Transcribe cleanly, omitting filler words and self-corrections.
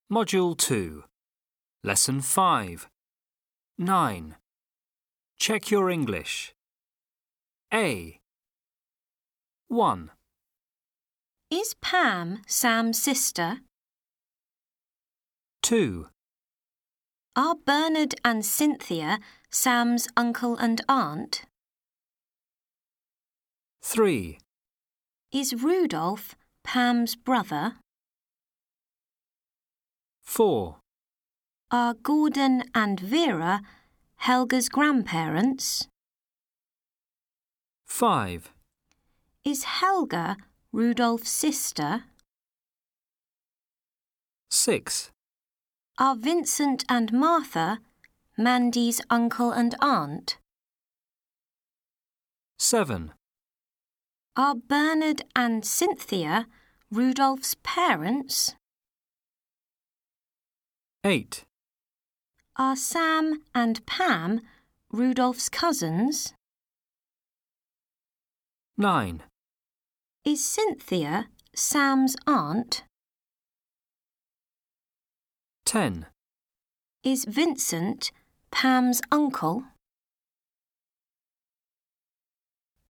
Module 2, Lesson 5, 9. Check your English. A. 1. Is Pam Sam's sister? 2. Are Bernard and Cynthia Sam's uncle and aunt? 3. Is Rudolph Pam's brother? 4. Are Gordon and Vera Helga's grandparents? 5. Is Helga Rudolph's sister? 6. Are Vincent and Martha Mandy's uncle and aunt? 7. Are Bernard and Cynthia Rudolph's parents? 8. Are Sam and Pam Rudolph's cousins? 9. Is Cynthia Sam's aunt? 10. Is Vincent Pam's uncle?